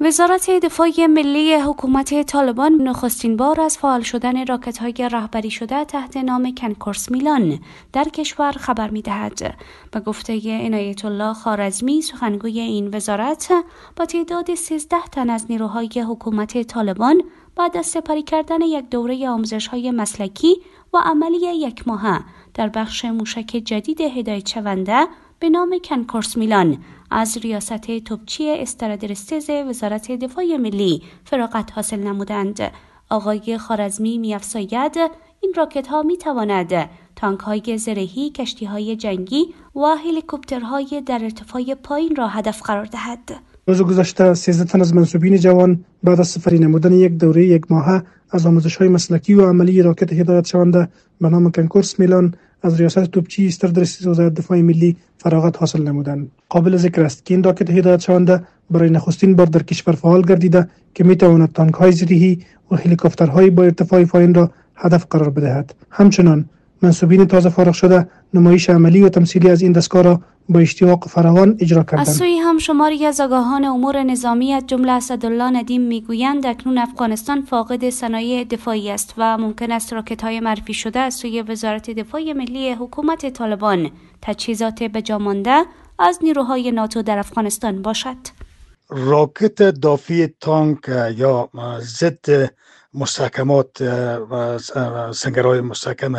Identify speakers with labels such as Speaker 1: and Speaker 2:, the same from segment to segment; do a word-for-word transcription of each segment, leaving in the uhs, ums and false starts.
Speaker 1: وزارت دفاع ملی حکومت طالبان نخستین بار از فعال شدن راکت‌های رهبری شده تحت نام کنکورس میلان در کشور خبر می‌دهد. به گفته عنایت الله خوارزمی سخنگوی این وزارت، با تعداد سیزده تن از نیروهای حکومت طالبان بعد از سپری کردن یک دوره آموزش‌های مسلکی و عملی یک ماهه در بخش موشک جدید هدایت شونده به نام کنکورس میلان از ریاست توپچی استرادرستز وزارت دفاع ملی فراغت حاصل نمودند. آقای خوارزمی می‌افزاید این راکت ها می تواند تانک های زرهی، کشتی های جنگی و هلیکوپترهای در ارتفاع پایین را هدف قرار دهد.
Speaker 2: روز گذشته سیزده تن از منصوبین جوان بعد از سپری نمودن یک دوره یک ماهه از آموزش های مسلکی و عملی راکت هدایت شونده به نام کنکورس میلان از ریاست توپچی استرادرستز وزارت دفاع ملی فراغت حاصل نمودند. قابل ذکر است که این راکت هدایت شونده برای نخستین بار در کشور فعال گردیده که می تواند تانک های زرهی و هلیکوپترهای با ارتفاع پایین را هدف قرار بدهد. همچنان منصوبین تازه فارغ شده نمایش عملی و تمثیلی از این دستگاه را با اشتیاق فراوان اجرا کردند.
Speaker 1: از سوی هم شماری از آگاهان امور نظامی از جمله اسدالله ندیم میگویند اکنون افغانستان فاقد صنایع دفاعی است و ممکن است راکت‌های معرفی شده از سوی وزارت دفاع ملی حکومت طالبان تجهیزات بجامانده از نیروهای ناتو در افغانستان باشد.
Speaker 3: راکت دافع تانک یا ضد مستحکمات سنگرهای مستحکم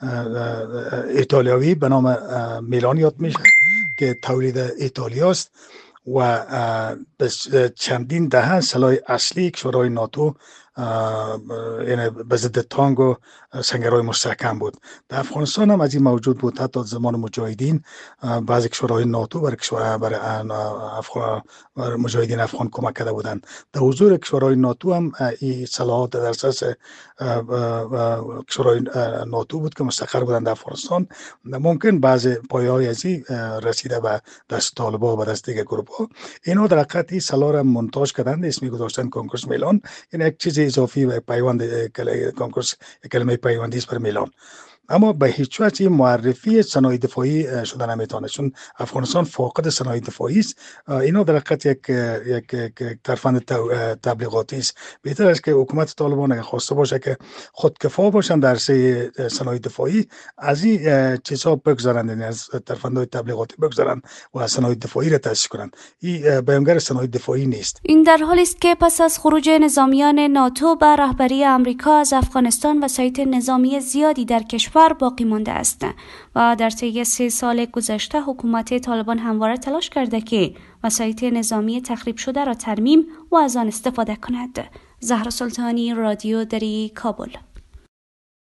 Speaker 3: ایتالیایی به نام میلان یاد میشه که تولید ایتالیا است و چندین دهه سلاح اصلی کشورهای ناتو یعنی به ضد تانک و سنگرهای مستحکم بود. در افغانستان هم از این موجود بود. حتی زمان مجاهدین بعضی کشورهای ناتو برای کشور برای افغان مجاهدین افغان کمک کرده بودند. در حضور کشورهای ناتو هم این سلاحات در اساس کشورهای ناتو بود که مستقر بودند در افغانستان. ممکن بعضی پایه‌های از این رسیده به دست طالبان و دست دیگر گروه‌ها. اینا در حقیقت این سلاح را مونتاژ کردند، اسمی گذاشتن کنکورس میلان. این یک چیز اضافی و پیوند کنکورس کلمه پیوندی است برای میلان. اما به هیچ وجه معرفی صنایع دفاعی شده نمیتونه، چون افغانستان فاقد صنایع دفاعی است. اینا در حقیقت یک یک ترفند تبلیغاتی است. بهتر است که حکومت طالبان اگه خواسته باشه که خودکفا باشن در سه صنایع دفاعی، از این چیزها بگذارند، یعنی از ترفندهای تبلیغاتی بگذارند و صنایع دفاعی را تأسیس کنند. این بیانگر صنایع دفاعی نیست.
Speaker 1: این در حالی است که پس از خروج نظامیان ناتو به رهبری آمریکا از افغانستان وسایط نظامی زیادی در کشور باقی مانده است و در طی سه سال گذشته حکومت طالبان همواره تلاش کرده که وسایط نظامی تخریب شده را ترمیم و از آن استفاده کند. زهرا سلطانی، رادیو دری، کابل.